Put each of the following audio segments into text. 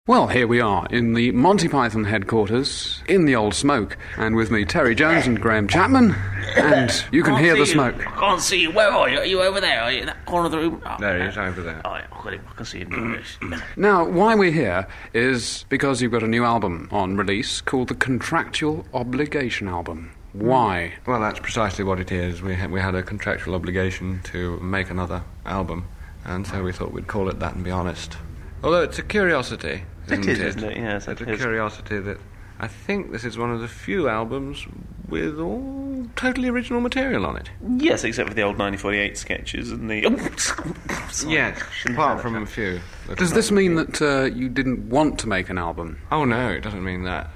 Well, here we are, in the Monty Python headquarters, in the old smoke, and with me, Terry Jones and Graham Chapman, and you can hear the smoke. I can't see you. Where are you? Are you over there? Are you in that corner of the room? Oh, There he is, over there. Oh, I've got him. I can see him. Now, why we're here is because you've got a new album on release called the Contractual Obligation Album. Why? Well, that's precisely what it is. We had a contractual obligation to make another album, and so we thought we'd call it that and be honest. Although it's a curiosity, isn't it? Isn't it? Yes, it's a curiosity that I think this is one of the few albums with all totally original material on it. Yes, except for the old 1948 sketches and the... Sorry. Yes, apart from a few. Does this mean that you didn't want to make an album? Oh no, it doesn't mean that.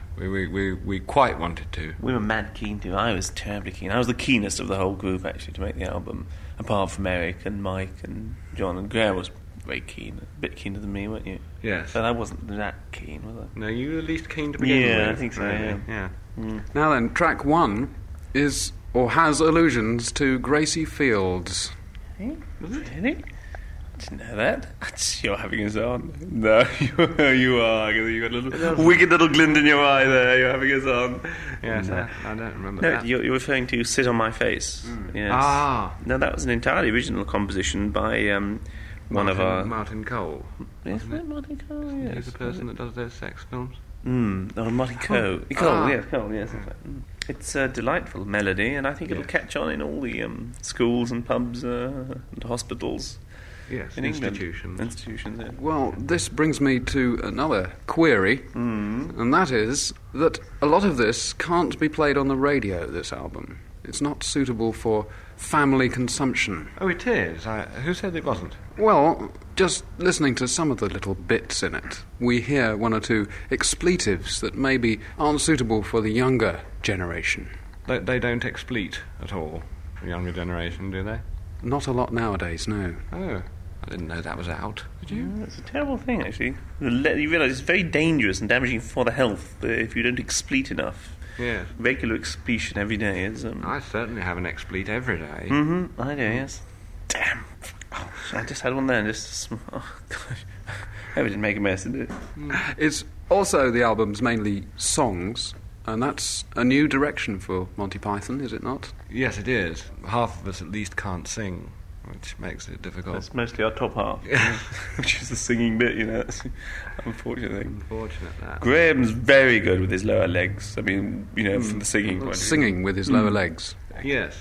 We quite wanted to. We were mad keen to. I was terribly keen. I was the keenest of the whole group, actually, to make the album, apart from Eric and Mike and John, and Graham was very keen, a bit keener than me, weren't you? Yes. But I wasn't that keen, was I? No, you were the least keen to begin with. Yeah, I think so, really. yeah. Now then, track one is, or has allusions to Gracie Fields. Hey, really? I didn't know that. You're having us on. No, you are. You've got a little wicked little glint in your eye there. You're having us on. Yes, I don't remember No, that. you're referring to Sit on My Face. Yes. Ah. No, that was an entirely original composition by one of our... Martin Cole. Is it Martin Cole? Yes. He's the person that does those sex films. Martin Cole. Cole, yes. It's a delightful melody, and I think it'll catch on in all the schools and pubs and hospitals. Yes, in England. Institutions, yeah. Well, this brings me to another query, and that is that a lot of this can't be played on the radio, this album. It's not suitable for family consumption. Oh, it is? Who said it wasn't? Well, just listening to some of the little bits in it, we hear one or two expletives that maybe aren't suitable for the younger generation. They don't expleet at all, the younger generation, do they? Not a lot nowadays, no. Oh, I didn't know that was out. Did you? It's a terrible thing, actually. You realise it's very dangerous and damaging for the health if you don't expleet enough. Yes. Regular expletion every day is... I certainly have an expleet every day. I do, yes. Damn. Oh, I just had one there and just... Oh, gosh. I hope it didn't make a mess, did it? It's also the album's mainly songs, and that's a new direction for Monty Python, is it not? Yes, it is. Half of us at least can't sing, which makes it difficult. That's mostly our top half, which is the singing bit, you know. That's unfortunate thing. Unfortunate that. Graham's very good with his lower legs. I mean, you know, from the singing point of view. Singing with his lower legs. Yes.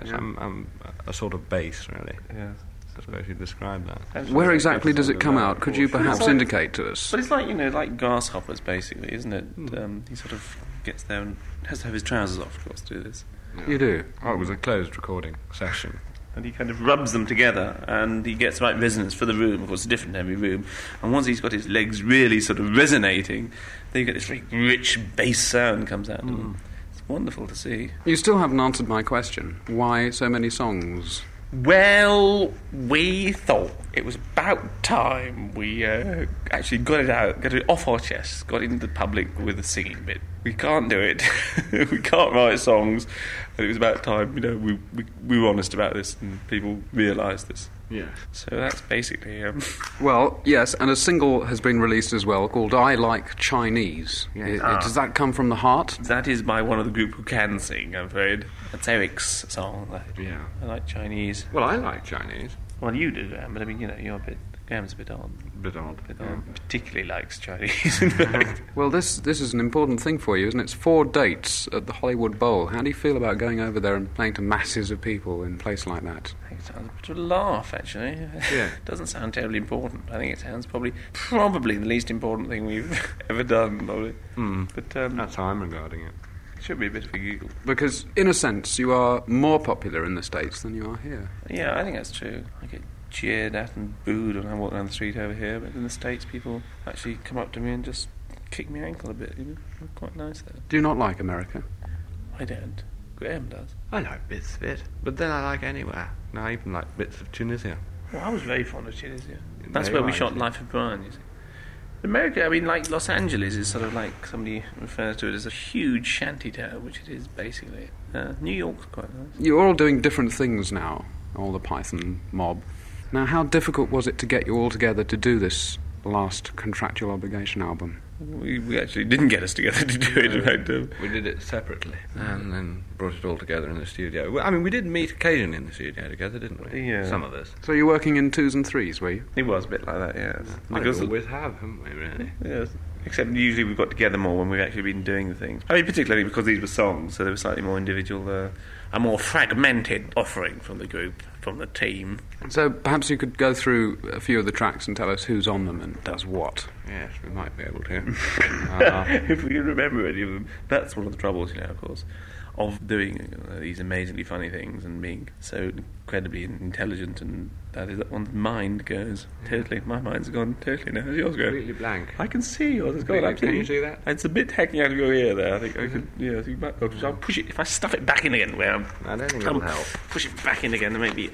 I'm a sort of bass, really. Yes. I suppose you'd describe that. Where exactly does it come out? Could you perhaps indicate to us? But it's like, you know, like grasshoppers, basically, isn't it? He sort of gets there and has to have his trousers off, of course, to do this. You do? Oh, it was a closed recording session. And he kind of rubs them together, and he gets the right resonance for the room. Of course, it's different in every room. And once he's got his legs really sort of resonating, then you get this very rich bass sound comes out of him. It's wonderful to see. You still haven't answered my question. Why so many songs? Well, we thought it was about time we actually got it out, got it off our chests, got it into the public with the singing bit. We can't do it. We can't write songs. And it was about time, you know, we were honest about this and people realised this. Yes. So that's basically... Well, yes, and a single has been released as well called I Like Chinese. Yes. Does that come from the heart? That is by one of the group who can sing, I'm afraid. That's Eric's song. Yeah. I like Chinese. Well, I like Chinese. Well, you do, Graham, but I mean, you know, Graham's a bit odd. Bit odd. Particularly likes Chinese, in fact. Well, this is an important thing for you, isn't it? It's 4 dates at the Hollywood Bowl. How do you feel about going over there and playing to masses of people in a place like that? I think it sounds a bit of a laugh, actually. Yeah. It doesn't sound terribly important. I think it sounds probably the least important thing we've ever done, probably. But That's how I'm regarding it. it should be a bit of a giggle. Because, in a sense, you are more popular in the States than you are here. Yeah, I think that's true. I get jeered at and booed when I walk down the street over here, but in the States people actually come up to me and just kick my ankle a bit, you know. They're quite nice there. Do you not like America? I don't. Graham does. I like bits of it, but then I like anywhere. No, I even like bits of Tunisia. Well, I was very fond of Tunisia. That's Very where we right, shot yeah. Life of Brian, you see. America, I mean, like Los Angeles is sort of like, somebody refers to it as a huge shanty town, which it is basically. New York's quite nice. You're all doing different things now, all the Python mob. Now, how difficult was it to get you all together to do this last Contractual Obligation album? We actually didn't get us together to do it. In fact, We did it separately and then brought it all together in the studio. Well, I mean, we did meet occasionally in the studio together, didn't we? Yeah. Some of us. So you're working in 2s and 3s, were you? it was a bit like that, yes. I think we always have, haven't we, really? Yes. Except usually we've got together more when we've actually been doing the things. I mean, particularly because these were songs, so they were slightly more individual, a more fragmented offering from the group, from the team. So perhaps you could go through a few of the tracks and tell us who's on them and does what. Yes, we might be able to. If we can remember any of them. That's one of the troubles, of course, of doing these amazingly funny things and being so incredibly intelligent, and that is that one's mind goes totally. My mind's gone totally now. How's yours going? Completely blank. I can see yours. It's gone Can absolutely. you see that? It's a bit hacking out of your ear there. I think I could. Yeah, so I'll push it. If I stuff it back in again, where I'm. I don't think it'll help. Push it back in again. Then maybe.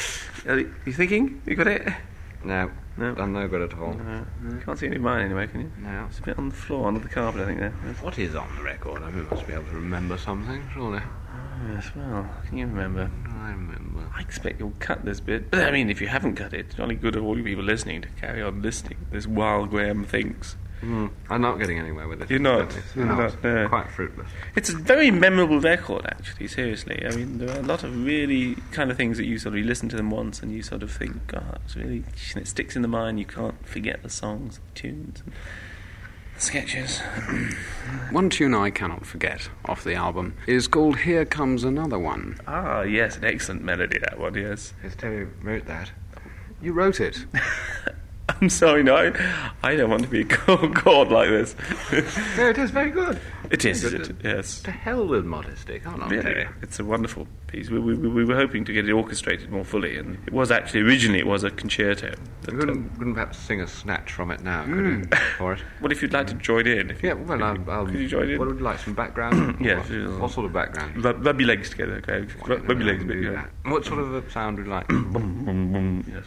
You thinking? You got it? No. No. Done no good at all. You can't see any of mine anyway, can you? No. It's a bit on the floor, under the carpet, I think. There. What is on the record? I mean, we must be able to remember something, surely. Yes. Well, can you remember? I remember. I expect you'll cut this bit. But I mean, if you haven't cut it, it's jolly good of all you people listening to carry on listening. This while Graham thinks. I'm not getting anywhere with it. You're not. You're not. No. Quite fruitless. It's a very memorable record, actually, seriously. I mean, there are a lot of really kind of things that you sort of listen to them once and you sort of think, it's really, it sticks in the mind. You can't forget the songs, the tunes, and the sketches. One tune I cannot forget off the album is called Here Comes Another One. Ah, yes, an excellent melody, that one, yes. Yes, Terry wrote that. You wrote it. I'm sorry, no, I don't want to be called like this. No, it is very good. It is, Very is good. it? Yes. To hell with modesty, can't I? Really, it's a wonderful piece. We were hoping to get it orchestrated more fully, and it was actually originally it was a concerto. But, You couldn't perhaps sing a snatch from it now, could you? For it? what if you'd like to join in? If Yeah, you, well, I'll. could you join in? What would you like? Some background? Yeah, What, sure. what sort of background? Rub your legs together, okay? Rub your legs a bit. Do Yeah. that. What sort of a sound would you like? Yes,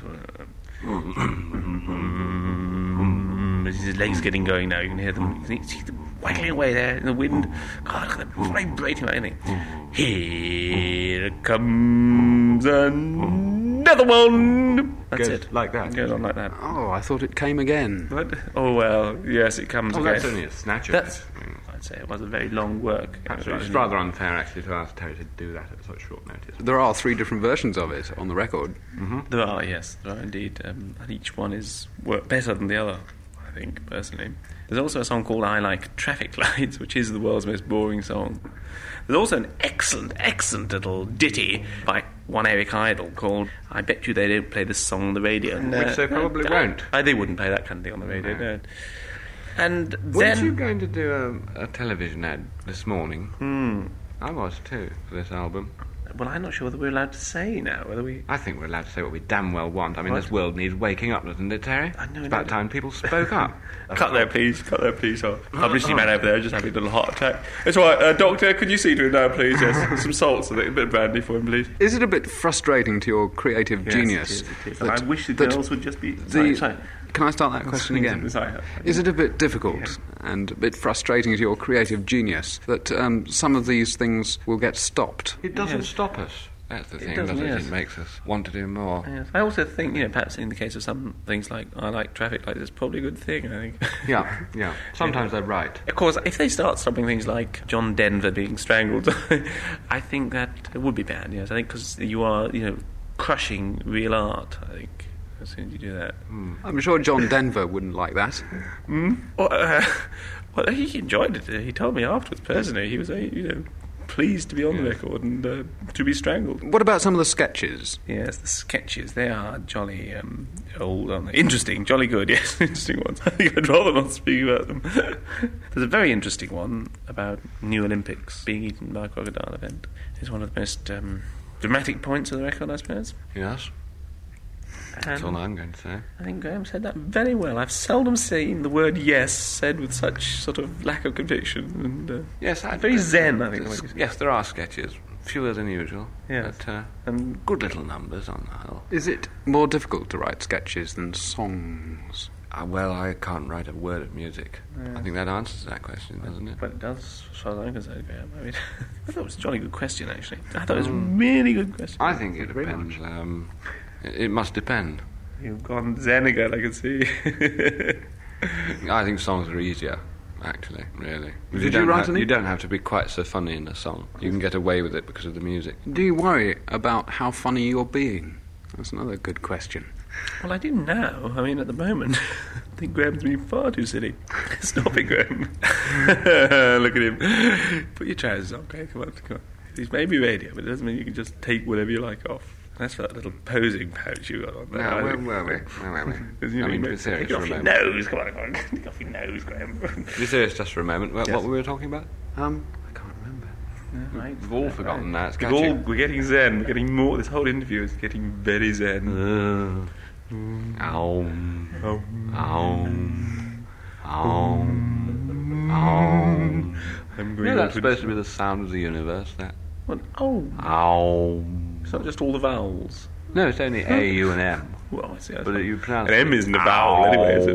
his legs getting going now. You can hear them. You can see them waggling away there in the wind. God, look at them vibrating like anything. Here comes another one. That's Goes it. like that. Goes on like that. Oh, I thought it came again. What? Oh well, yes, it comes Oh, again. that's only a snatch of That's. it. I'd say it was a very long work. Perhaps it's rather unfair, actually, to ask Terry to do that at such short notice. There are 3 different versions of it on the record. There are, yes, there are indeed, and each one is better than the other, I think, personally. There's also a song called I Like Traffic Lights, which is the world's most boring song. There's also an excellent little ditty by one Eric Idle called I Bet You They Don't Play This Song on the Radio. Which they probably won't. They wouldn't play that kind of thing on the radio, no. And Weren't then... you going to do a television ad this morning? I was too, for this album. Well, I'm not sure whether we're allowed to say now, whether we... I think we're allowed to say what we damn well want. I mean, What? this world needs waking up, doesn't it, Terry? I know, It's I about know. time people spoke up. Cut there, please. Oh, publicity man over there just having a little heart attack. It's all right, doctor, could you see to him now, please? Yes, some salts, I think, a bit of brandy for him, please. Is it a bit frustrating to your creative genius? It is. that- I wish the that girls would just be... the- Can I start that question again? Sorry. Is it a bit difficult and a bit frustrating to your creative genius that some of these things will get stopped? It doesn't Yes. stop us. That's the thing, doesn't, does it? yes. It makes us want to do more. Yes. I also think, perhaps in the case of some things like I Like Traffic Lights, it's probably a good thing, I think. Yeah. Sometimes they're right. Of course, if they start stopping things like John Denver being strangled, I think that it would be bad, yes. I think because you are, crushing real art, I think, as soon as you do that. I'm sure John Denver wouldn't like that. Well, he enjoyed it. He told me afterwards, personally. He was, pleased to be on the record and to be strangled. What about some of the sketches? Yes, the sketches, they are jolly old, aren't they? Interesting, jolly good, yes, interesting ones. I think I'd rather not speak about them. There's a very interesting one about New Olympics being eaten by a crocodile event. It's one of the most dramatic points of the record, I suppose. Yes. That's all I'm going to say. I think Graham said that very well. I've seldom seen the word yes said with such sort of lack of conviction. And, Yes, very zen, I think. Yes, there are sketches. Fewer than usual. Yes. But, And good little numbers on the whole. Is it more difficult to write sketches than songs? Well, I can't write a word of music. Yeah. I think that answers that question, doesn't it? But it does, as far as I'm concerned, Graham. I mean, I thought it was a jolly good question, actually. I thought it was a really good question. I think it Very depends. It must depend. You've gone zen again, I can see. I think songs are easier, actually, really. Did you write any? You don't have to be quite so funny in a song. You can get away with it because of the music. Do you worry about how funny you're being? That's another good question. Well, I do now. I mean, at the moment, I think Graham's being far too silly. Stop it, Graham. Look at him. Put your trousers on, okay? Come on. This may be radio, but it doesn't mean you can just take whatever you like off. That's for that little posing pouch you got on there. No, where were we? I mean, to be serious Take for off a your moment. nose. Come on. Take off your nose, Graham. To be serious just for a moment. What were we talking about? I can't remember. Right. We've all forgotten that. It's We're getting zen. We're getting more. This whole interview is getting very zen. I'm going That's supposed to be the sound of the universe, that. What? It's not just all the vowels. No, it's only A, U, and M. Well, I see. But you pronounce an M isn't a vowel anyway, is it?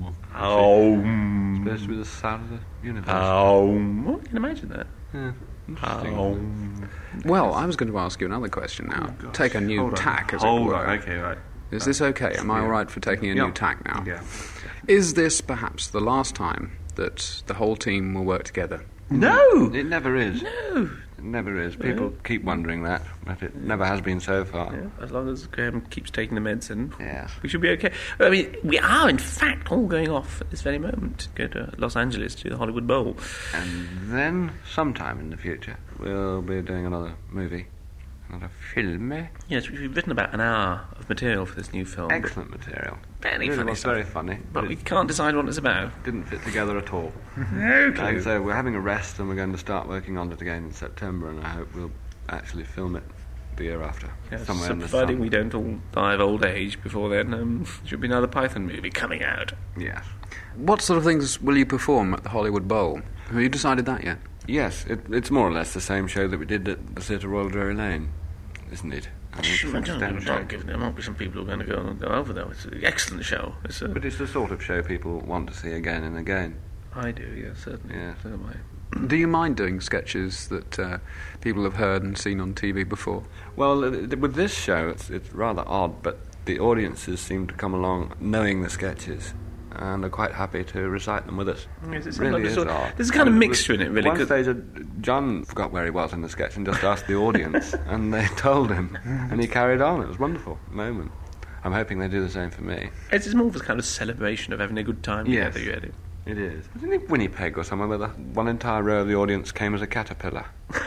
It's supposed to be the sound of the universe. Well, I can imagine that. Yeah, interesting. Well, I was going to ask you another question now. Take a new tack, as it were. Okay, right. Is this okay? Am I all right for taking a new tack now? Yeah. Is this perhaps the last time that the whole team will work together? No! It never is. No! It never is. People keep wondering that, but it never has been so far. Yeah, as long as Graham keeps taking the medicine, Yes. we should be okay. I mean, we are, in fact, all going off at this very moment to go to Los Angeles to the Hollywood Bowl. And then, sometime in the future, we'll be doing another movie. Another film. Yes, we've written about an hour of material for this new film. Excellent material. Very Really funny was stuff. very funny. But we can't decide what it's about. Didn't fit together at all. Okay. And so we're having a rest and we're going to start working on it again in September, and I hope we'll actually film it the year after. Yes, somewhere so in the providing summer. we don't all die of old age before then, should be another Python movie coming out. Yes. What sort of things will you perform at the Hollywood Bowl? Have you decided that yet? Yes, it's more or less the same show that we did at the Theatre Royal Drury Lane, isn't it? I mean, to an extent, There might be some people who are going to go over there. It's an excellent show. but it's the sort of show people want to see again and again. I do, yes, certainly. Yeah. So do I. Do you mind doing sketches that people have heard and seen on TV before? Well, with this show, it's rather odd, but the audiences seem to come along knowing the sketches and are quite happy to recite them with us. Yes, it seems Really like is odd. there's a kind of And mixture in it, really. One 'cause- stage, John forgot where he was in the sketch and just asked the audience, and they told him, and he carried on. It was a wonderful moment. I'm hoping they do the same for me. It's more of a kind of celebration of having a good time Yes. together, really. It is. Wasn't it Winnipeg or somewhere where one entire row of the audience came as a caterpillar?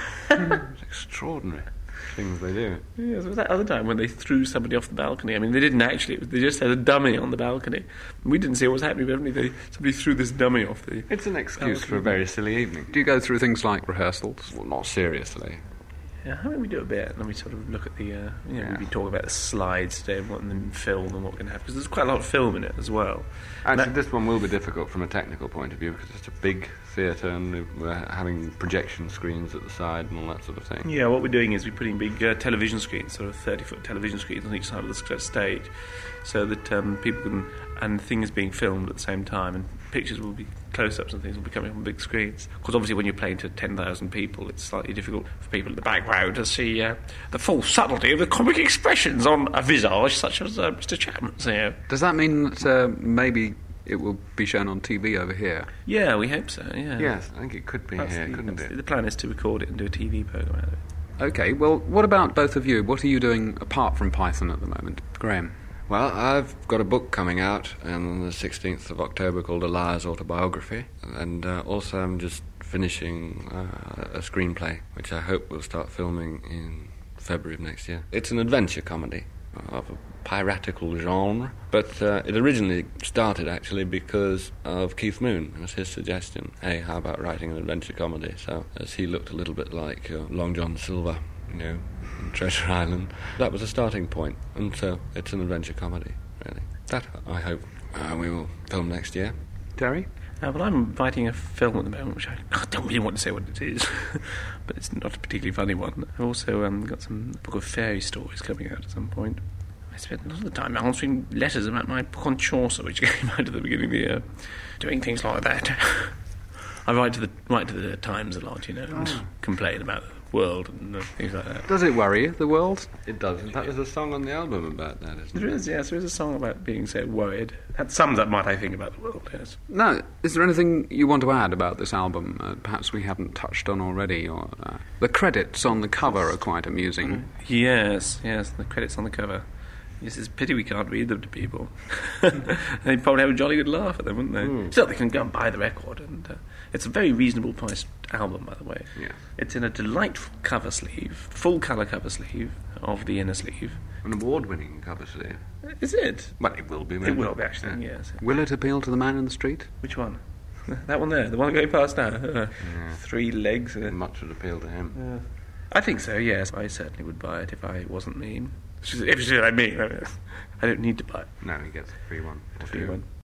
It's extraordinary things they do. Yes, it was that other time when they threw somebody off the balcony. I mean, they didn't actually. They just had a dummy on the balcony. We didn't see what was happening, but somebody threw this dummy off the... It's an excuse for a very silly evening. Do you go through things like rehearsals? Well, not seriously. Yeah, I mean, we do a bit, and then we sort of look at the... we talk about the slides today and what and then film and what can happen, because there's quite a lot of film in it as well. Actually, this one will be difficult from a technical point of view because it's a big theatre and we're having projection screens at the side and all that sort of thing. Yeah, what we're doing is we're putting big television screens, sort of 30-foot television screens on each side of the stage, so that people can... And things being filmed at the same time, and pictures will be close-ups and things will be coming on big screens. Because obviously when you're playing to 10,000 people, it's slightly difficult for people in the background to see the full subtlety of the comic expressions on a visage such as Mr. Chapman's here. Does that mean that maybe it will be shown on TV over here? Yeah, we hope so, yeah. Yes, I think it could be here, couldn't it? The plan is to record it and do a TV programme out of it. Okay, well, what about both of you? What are you doing apart from Python at the moment? Graham? Well, I've got a book coming out on the 16th of October called A Liar's Autobiography, and also I'm just finishing a screenplay, which I hope will start filming in February of next year. It's an adventure comedy of a piratical genre, but it originally started actually because of Keith Moon. It was his suggestion, hey, how about writing an adventure comedy? So, as he looked a little bit like Long John Silver, in Treasure Island, that was a starting point, and so it's an adventure comedy, really. That, I hope, we will film next year. Terry? Well, I'm writing a film at the moment, which I don't really want to say what it is, but it's not a particularly funny one. I've also got some book of fairy stories coming out at some point. I spent a lot of the time answering letters about my book on Chaucer, which came out at the beginning of the year, doing things like that. I write to the Times a lot, and complain about world and things like that. Does it worry you, the world? It does. In fact, there's a song on the album about that, isn't There there? is, yes, there is a song about being so worried. That sums up what I think about the world, yes. No, is there anything you want to add about this album? Perhaps we haven't touched on already. Or the credits on the cover are quite amusing. Yes, the credits on the cover. It's a pity we can't read them to people. They'd probably have a jolly good laugh at them, wouldn't they? Still, they can go and buy the record, and it's a very reasonable priced album, by the way. Yeah. It's in a delightful cover sleeve, full colour cover sleeve of the inner sleeve. An award-winning cover sleeve. Is it? Well, it will be. It will be, actually, yes. Will it appeal to the man in the street? Which one? That one there, the one going past now. 3 legs. Much would appeal to him. I think so, yes. I certainly would buy it if I wasn't mean. If you see what I mean. I don't need to buy it. No, he gets a free one. A free one.